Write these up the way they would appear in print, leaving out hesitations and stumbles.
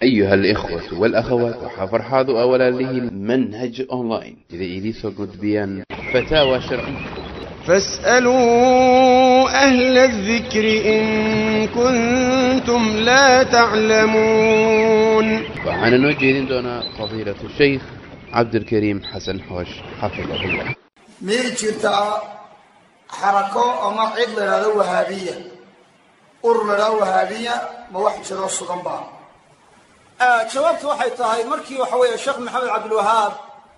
أيها الإخوة والأخوات وحفرحاض أولا له منهج أونلاين إذا إليسو قد بيان فتاوى شرعية فاسألوا أهل الذكر إن كنتم لا تعلمون. وعن نوجه دون فضيلة الشيخ عبد الكريم حسن حوش حفظه الله. ميجتا حركة أما عيد لنا وهابية أر لنا وهابية ما واحد شرع الصدنبا. جوابت waxay tahay markii waxa weeye Sheekh Maxamed Abdul Wahhab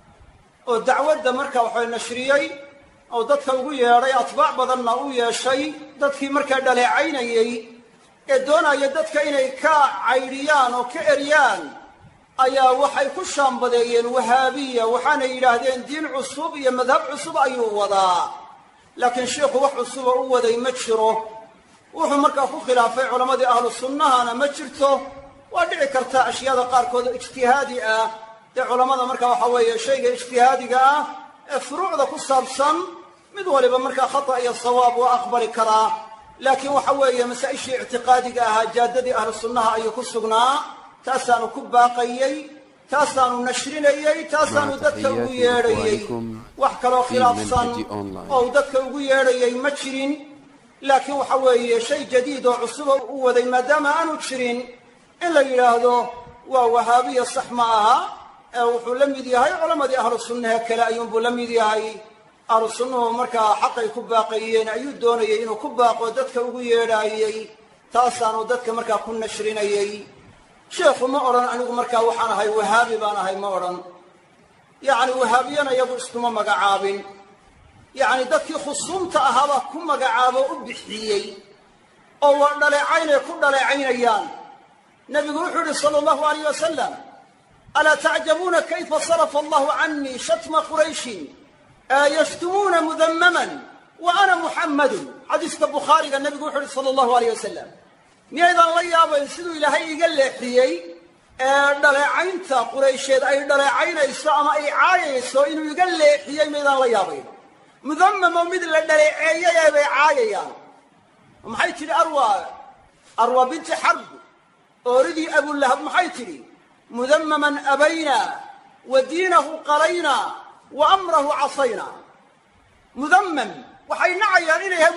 oo dacwadda markaa waxa nashriyay oo dadka ugu yeeray atbaac badanna uu yeeshay dadkii markaa dhaleecaynayay ee doonaya dadka inay ka cayriyaan oo ka eriyaan ayaa waxay ku shaambadeeyeen wahaabiya waxaana yiraahdeen diin cusub iyo madhab cusub ayuu wadaa laakiin sheekhu wax cusub oo waday ma jiro wuxuu markaa ku khilaafay culimadii ahlu sunnahana ma jirto waa dhici karta ashyaada qaarkood ijtihaadi ah ee culimada markaa waxa weeye shayga ijtihaadiga ah ee furuucda ku saabsan mid waliba markaa khata iyo sawaab waa aqbali karaa laakiin waxa weeye masaa'ishii ictiqaadiga ah jaadadii ahlu sunnaha ayuu ku sugnaa taasaanu ku baaqayay taasaanu nashrinayay taasaanu dadka ugu yeedhayay wax kaloo khilaafsan oo dadka ugu yeedhayay ma jirin laakiin waxa weeye shay jadiid oo cusub u waday maadaama aanu jirin in la yiraahdo waa wahaabiya sax ma aha ee wuxuu la mid yahay culimadii ahlu sunnaha kale ayuunbuu la mid yahay ahlu sunnuhu markaa xaqay ku baaqayeen ayuu doonayay inuu ku baaqo dadka ugu yeedhaayay taasaanu dadka markaa ku nashrinayay sheekhu ma odhan anigu markaa waxaan ahay wahaabi baan ahay ma odhan yacni wahaabiyana iyagu iskuma magacaabin yacni dadkii khusuumta ahaabaa ku magacaabo u bixiyey oo waa dhaleecaynay ku dhaleecaynayaan nabigu wuxuu yidhi sala allahu alayh wasalam alaa tacjabuuna kayfa sarafa allahu canii shatma qurayshin yashtumuuna mudammaman wa ana muxammadun xadiiska bukhaariga nabigu wuxuu yidhi sala allahu alayh wasalam miyaydaan la yaabayn siduu ilaahay iga leexiyey dhaleecaynta quraysheed ay dhaleecaynayso ama ay caayayso inuu iga leexiyey miyaydaan la yaabayn mudammamo mid la dhaleeceeyay bay caayayaan maxay tidhi arwa binti xarb ooridii abulahab maxay tidhi mudammaman abaynaa wa diinahu qalaynaa wa amrahu casayna mudammam waxay nacayaan inay yahay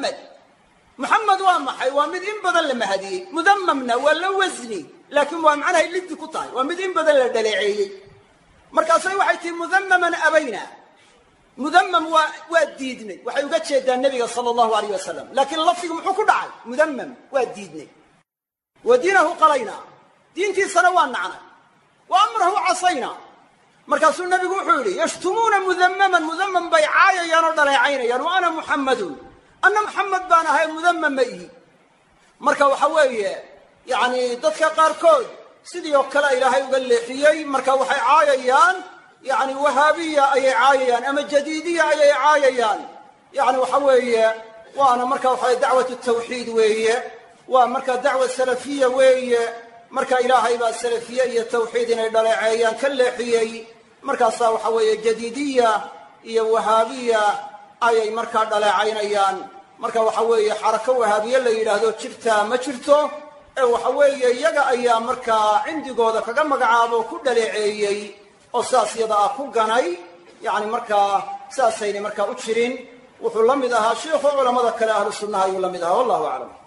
muxamed waa maxay waa mid in badan la mahadiyey mudammamna waa la wasni laakiin waa macnahay liddi ku tahay waa mid in badan la dhaleeceeyey markaasay waxay tihi mudammaman abaynaa mudammam waa diidnay waxay uga jeedaan nebiga sala allahu alayh wasalam laakiin lafdigu muxuu ku dhacay mudammam waa diidnay wa diinahu qalaynaa diintiisana waa nacnay wa amrahu casayna markaasuu nabigu wuxuu yidhi yashtumuuna mudammaman bay caayayaan oo dhaleecaynayaan wa ana muxammadun anna muxamed baan ahay mudammam ma ihi marka waxa weeye yacni dadka qaarkood sidii oo kale ilaahay uga leexiyey marka waxay caayayaan yacni wahaabiya ayay caayayaan ama jadiidiya ayay caayayaan yacni waxa weeye waana marka waxay dacwatu tawxiid weeye waa marka dacwa salafiya weeye marka ilaahay baa salafiye iyo tawxiid inay dhaleeceeyaan ka leexiyey markaasaa waxa weeye jadiidiya iyo wahaabiya ayay markaa dhaleecaynayaan marka waxa weeye xarako wahaabiye la yidhaahdo jirtaa ma jirto ee waxa weeye iyaga ayaa markaa cindigooda kaga magacaabo ku dhaleeceeyey oo saas yada ah ku ganay yacni markaa saasayna markaa u jirin wuxuu la mid ahaa sheikhu culamada kale ahlu sunnaha ayuu la mid ahaa wallahu aclam